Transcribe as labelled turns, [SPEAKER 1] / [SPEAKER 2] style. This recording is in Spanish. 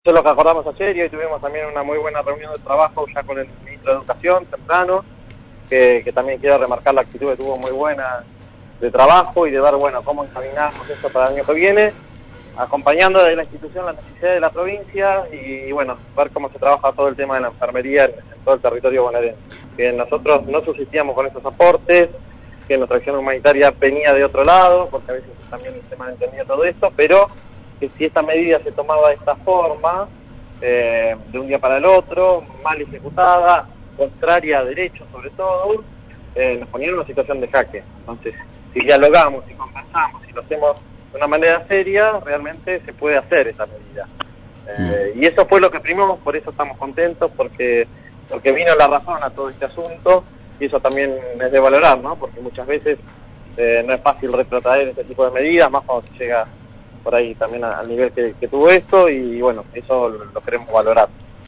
[SPEAKER 1] Eso es lo que acordamos ayer y hoy tuvimos también una muy buena reunión de trabajo ya con el ministro de Educación temprano, que también quiero remarcar la actitud que tuvo muy buena de trabajo y de ver, bueno, cómo encaminamos esto para el año que viene, acompañando de la institución las necesidades de la provincia y bueno, ver cómo se trabaja todo el tema de la enfermería en todo el territorio bonaerense. Que nosotros no subsistíamos con esos aportes, que nuestra acción humanitaria venía de otro lado, porque a veces también se malentendía todo esto, pero que si esta medida se tomaba de esta forma, de un día para el otro, mal ejecutada, contraria a derechos sobre todo, nos ponía en una situación de jaque. Entonces, si dialogamos, si conversamos, si lo hacemos de una manera seria, realmente se puede hacer esa medida. Y eso fue lo que primó, por eso estamos contentos, porque vino la razón a todo este asunto, y eso también es de valorar, ¿no? Porque muchas veces no es fácil retrotraer este tipo de medidas, más cuando se llega por ahí también al nivel que tuvo esto, y bueno, eso lo queremos valorar.